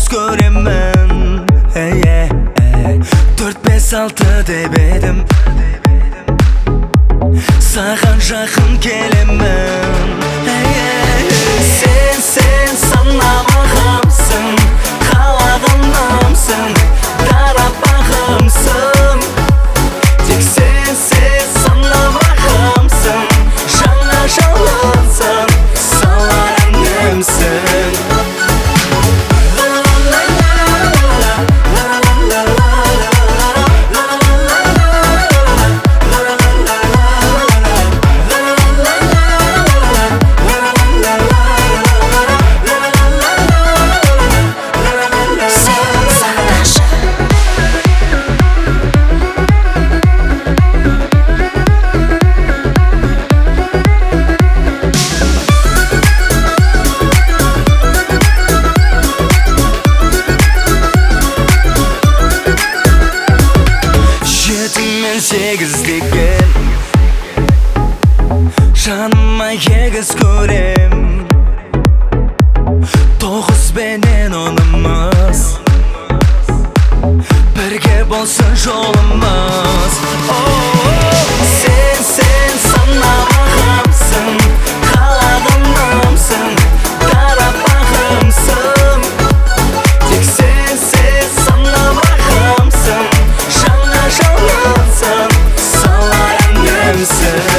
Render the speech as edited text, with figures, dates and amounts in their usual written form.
göz göremem. 4-5-6 deb edim, sağan жақын келемін. Sen sanamağımsın, қалағанымсың, дарапағымсың. Тек sen sanamağımsın, жаңа жалынсың, саларыңымсың. Сегіздеген жаныма егіз көрем, 9-бенен 10-ымыз, бірге болсын жолымыз. Sen sanamағымсың, қалағанымсың, дарапағымсың. Тек sen sanamағымсың, жаңа жалынсың, саларыңымсың.